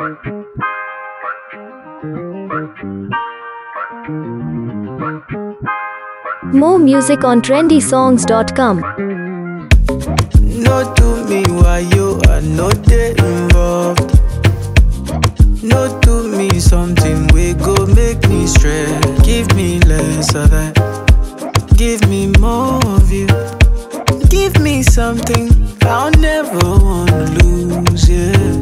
More music on trendysongs.com. No do me why you are not there involved. No do me something we go make me stress. Give me less of that. Give me more of you. Give me something I'll never wanna lose, yeah.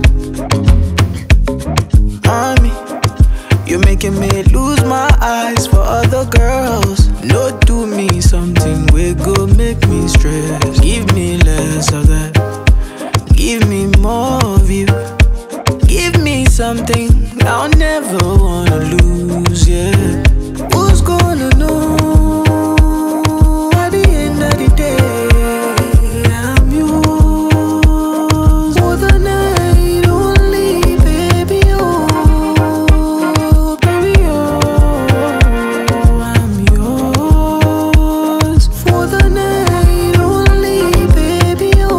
Mommy, you're making me lose my eyes for other girls. No do me something we go make me stress. Give me less of that. Give me more of you. Give me something I'll never wanna lose, yeah. Who's gonna know at the end of the day? I'm yours for the night only, baby, oh, baby, oh. I'm yours for the night only, baby, oh.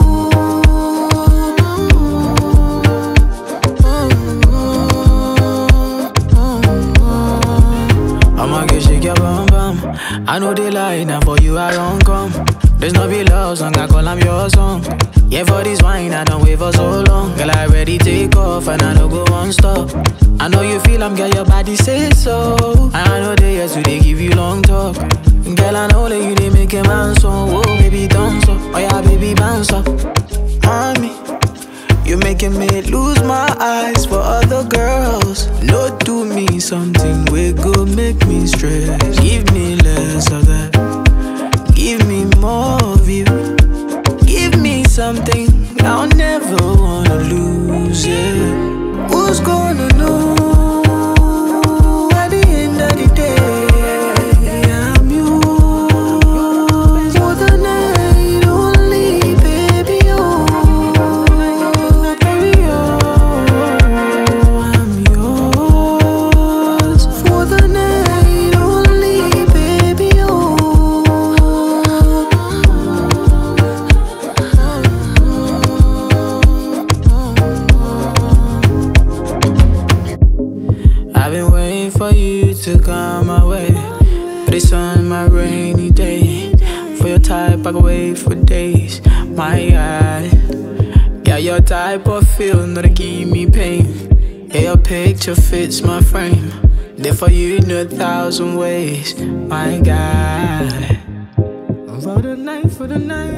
I'ma get shake your bum bum. I know they lie, now for you I don't come. There's no be love song, I call I'm your song. Yeah, for this wine, I don't wait for so long. Girl, I already take off and I don't go one stop. I know you feel I'm girl, your body say so. I know they yes, they give you long talk. Girl, I know that you they make a man so. Oh, baby, dance up. Oh, yeah, baby, bounce up. Mommy, you're making me lose my eyes for other girls. No, do me something we go make me stress. Give me less of that. Give me more of you. Give me something I'll never wanna lose, yeah. Who's gonna know at the end of the day? I'm yours for the night only, baby, oh, baby, oh. I'm yours for the night only, baby, oh. I've been waiting for you to come my way. For the sun, my rainy day. For your type, I can wait for days. My God, yeah, your type of feel, not to give me pain. Yeah, your picture fits my frame. There for you in 1,000 ways. My God, for the night, for the night.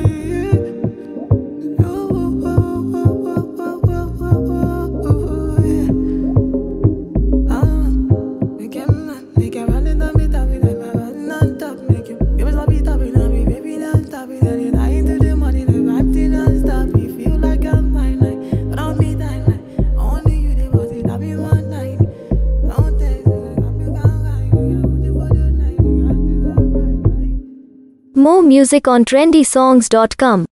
More music on trendysongs.com.